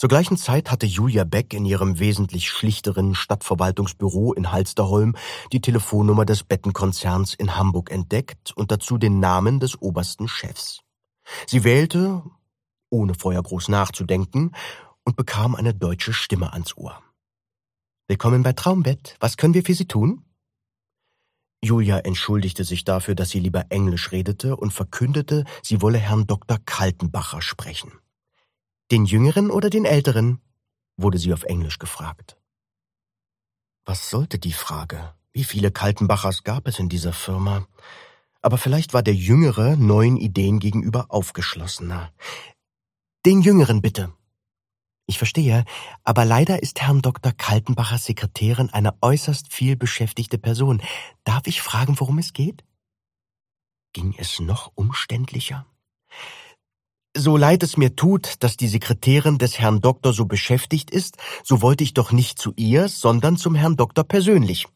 Zur gleichen Zeit hatte Julia Beck in ihrem wesentlich schlichteren Stadtverwaltungsbüro in Halsterholm die Telefonnummer des Bettenkonzerns in Hamburg entdeckt und dazu den Namen des obersten Chefs. Sie wählte, ohne vorher groß nachzudenken, und bekam eine deutsche Stimme ans Ohr. »Willkommen bei Traumbett. Was können wir für Sie tun?« Julia entschuldigte sich dafür, dass sie lieber Englisch redete und verkündete, sie wolle Herrn Dr. Kaltenbacher sprechen. »Den Jüngeren oder den Älteren?« wurde sie auf Englisch gefragt. Was sollte die Frage? Wie viele Kaltenbachers gab es in dieser Firma? Aber vielleicht war der Jüngere neuen Ideen gegenüber aufgeschlossener. »Den Jüngeren bitte.« »Ich verstehe, aber leider ist Herrn Dr. Kaltenbachers Sekretärin eine äußerst viel beschäftigte Person. Darf ich fragen, worum es geht?« Ging es noch umständlicher? »So leid es mir tut, dass die Sekretärin des Herrn Doktor so beschäftigt ist, so wollte ich doch nicht zu ihr, sondern zum Herrn Doktor persönlich.«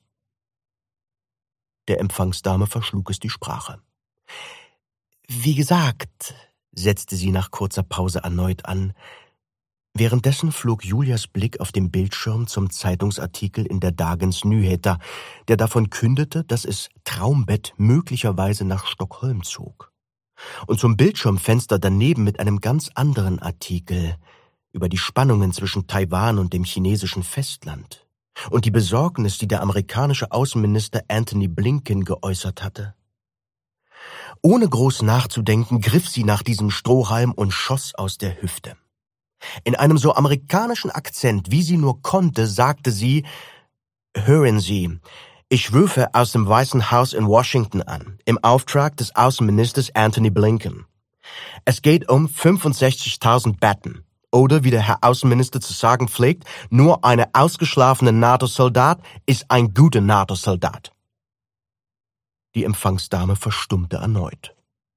Der Empfangsdame verschlug es die Sprache. »Wie gesagt«, setzte sie nach kurzer Pause erneut an. Währenddessen flog Julias Blick auf dem Bildschirm zum Zeitungsartikel in der Dagens Nyheter, der davon kündete, dass es Traumbett möglicherweise nach Stockholm zog. Und zum Bildschirmfenster daneben mit einem ganz anderen Artikel über die Spannungen zwischen Taiwan und dem chinesischen Festland und die Besorgnis, die der amerikanische Außenminister Antony Blinken geäußert hatte. Ohne groß nachzudenken, griff sie nach diesem Strohhalm und schoss aus der Hüfte. In einem so amerikanischen Akzent, wie sie nur konnte, sagte sie: »Hören Sie, ich rufe aus dem Weißen Haus in Washington an, im Auftrag des Außenministers Antony Blinken. Es geht um 65.000 Betten, oder wie der Herr Außenminister zu sagen pflegt, nur eine ausgeschlafene NATO-Soldat ist ein guter NATO-Soldat.« Die Empfangsdame verstummte erneut.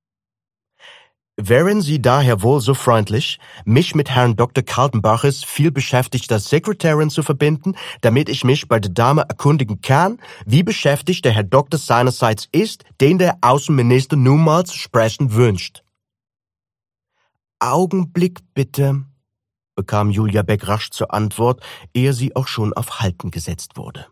»Wären Sie daher wohl so freundlich, mich mit Herrn Dr. Kaltenbachers vielbeschäftigter Sekretärin zu verbinden, damit ich mich bei der Dame erkundigen kann, wie beschäftigt der Herr Doktor seinerseits ist, den der Außenminister nun mal zu sprechen wünscht?« »Augenblick bitte«, bekam Julia Beck rasch zur Antwort, ehe sie auch schon auf Halten gesetzt wurde.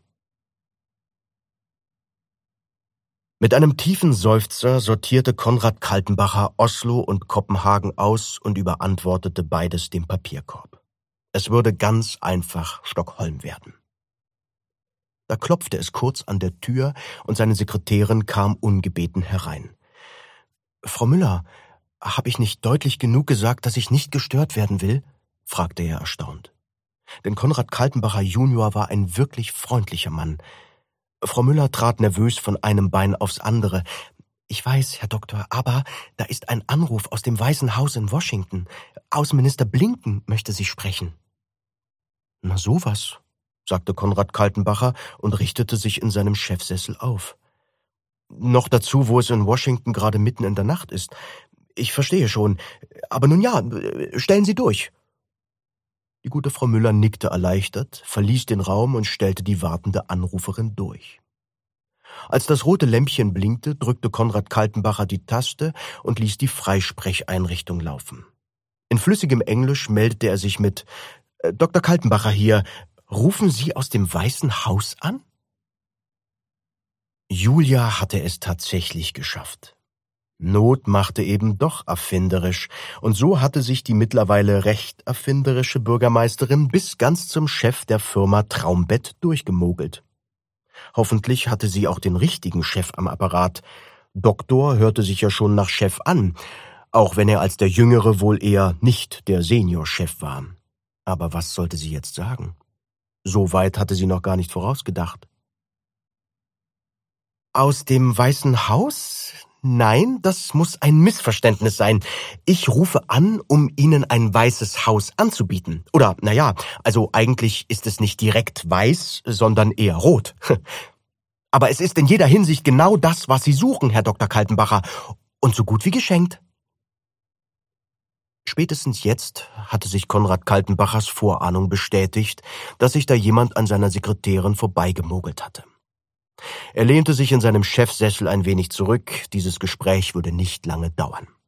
Mit einem tiefen Seufzer sortierte Konrad Kaltenbacher Oslo und Kopenhagen aus und überantwortete beides dem Papierkorb. Es würde ganz einfach Stockholm werden. Da klopfte es kurz an der Tür und seine Sekretärin kam ungebeten herein. »Frau Müller, habe ich nicht deutlich genug gesagt, dass ich nicht gestört werden will?« fragte er erstaunt. Denn Konrad Kaltenbacher Junior war ein wirklich freundlicher Mann. Frau Müller trat nervös von einem Bein aufs andere. »Ich weiß, Herr Doktor, aber da ist ein Anruf aus dem Weißen Haus in Washington. Außenminister Blinken möchte Sie sprechen.« »Na sowas«, sagte Konrad Kaltenbacher und richtete sich in seinem Chefsessel auf. »Noch dazu, wo es in Washington gerade mitten in der Nacht ist. Ich verstehe schon. Aber nun ja, stellen Sie durch.« Die gute Frau Müller nickte erleichtert, verließ den Raum und stellte die wartende Anruferin durch. Als das rote Lämpchen blinkte, drückte Konrad Kaltenbacher die Taste und ließ die Freisprecheinrichtung laufen. In flüssigem Englisch meldete er sich mit: »Dr. Kaltenbacher hier. Rufen Sie aus dem Weißen Haus an?« Julia hatte es tatsächlich geschafft. Not machte eben doch erfinderisch, und so hatte sich die mittlerweile recht erfinderische Bürgermeisterin bis ganz zum Chef der Firma Traumbett durchgemogelt. Hoffentlich hatte sie auch den richtigen Chef am Apparat. Doktor hörte sich ja schon nach Chef an, auch wenn er als der Jüngere wohl eher nicht der Seniorchef war. Aber was sollte sie jetzt sagen? So weit hatte sie noch gar nicht vorausgedacht. »Aus dem Weißen Haus? Nein, das muss ein Missverständnis sein. Ich rufe an, um Ihnen ein weißes Haus anzubieten. Oder, naja, also eigentlich ist es nicht direkt weiß, sondern eher rot. Aber es ist in jeder Hinsicht genau das, was Sie suchen, Herr Dr. Kaltenbacher. Und so gut wie geschenkt.« Spätestens jetzt hatte sich Konrad Kaltenbachers Vorahnung bestätigt, dass sich da jemand an seiner Sekretärin vorbeigemogelt hatte. Er lehnte sich in seinem Chefsessel ein wenig zurück. Dieses Gespräch würde nicht lange dauern.